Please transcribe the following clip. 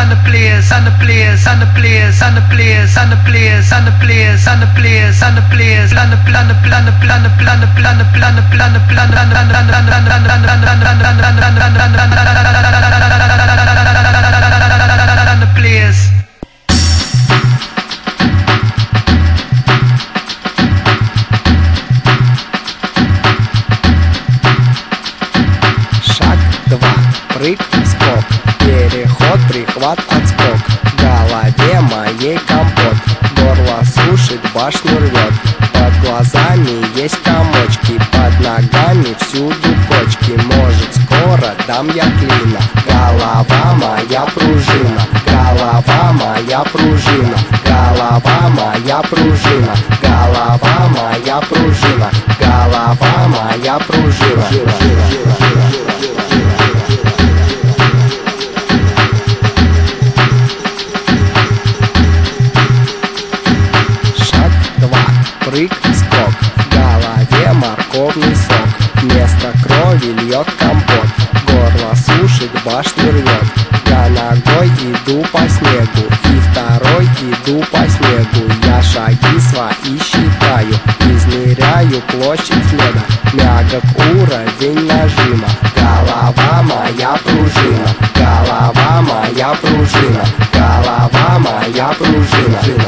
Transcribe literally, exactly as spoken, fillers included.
on the players, on the players, on the players, on the players, on the players, on the players, on the players, on the players, on the plan, the plan, the plan, the plan, the plan, the plan, the plan, the plan, run, run, run, run, run, run, run, run, run, run, run, run, run, run, the players. Шаг два, прыг, скок, переход, прихват, отскок. В голове моей компот, горло сушит, башню рвет. Под глазами есть комочки, под ногами всюду кочки. Может, скоро дам я клина. Голова моя пружина, голова моя пружина, голова моя пружина, голова моя пружина, голова моя пружина. Шаг два, прыг, скок, в голове морковный сок. Вместо крови льет компот, горло сушит, башню рвет. Я ногой иду по снегу, и второй иду по снегу. Я шаги свои считаю, измеряю площадь следа. Мягок уровень нажима, голова моя пружина, голова моя пружина, голова моя пружина.